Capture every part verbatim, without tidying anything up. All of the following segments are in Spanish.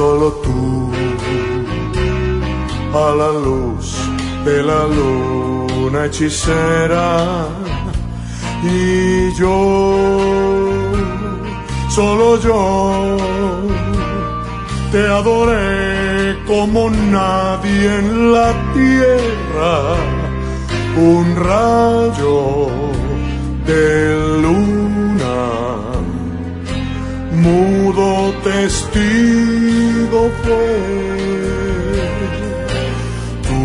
solo tú, a la luz de la luna hechicera, y yo, solo yo, te adoré como nadie en la tierra, un rayo de luna, mudo testigo fue. Tú,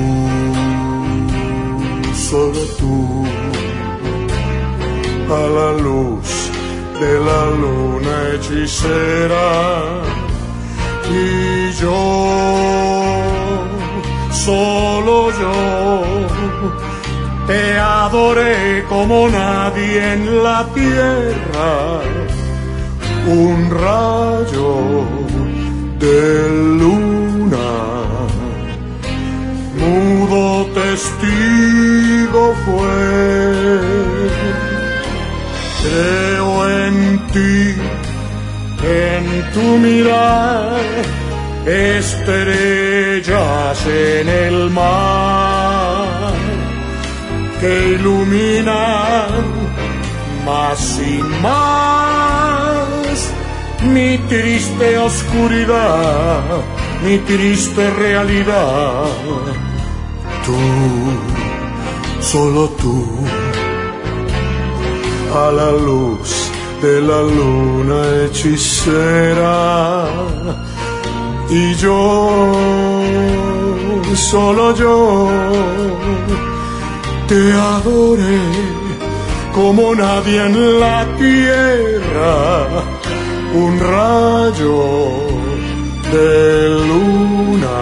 solo tú, a la luz de la luna hechicera, y yo, solo yo, te adoré como nadie en la tierra, un rayo de luna, mudo testigo fue. Creo en ti, en tu mirar, estrellas en el mar que iluminan más y más mi triste oscuridad, mi triste realidad. Tú, solo tú, a la luz de la luna hechicera, y yo, solo yo, te adoré como nadie en la tierra, un rayo de luna,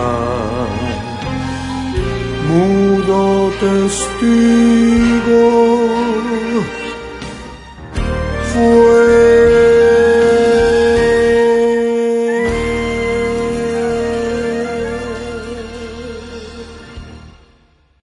mudo testigo fue.